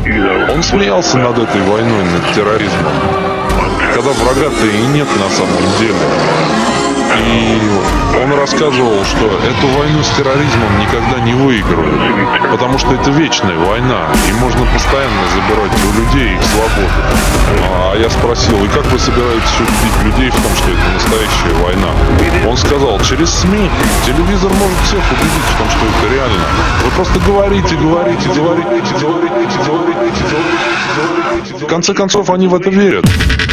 Он смеялся над этой войной, над терроризмом, когда врага-то и нет на самом деле. И он рассказывал, что эту войну с терроризмом никогда не выиграют, потому что это вечная война, и можно постоянно забирать у людей их свободу. А я спросил, и как вы собираетесь убедить людей в том, что это настоящая война? Он сказал, через СМИ. Телевизор может всех убедить в том, что это реально. Вы просто говорите. В конце концов, они в это верят.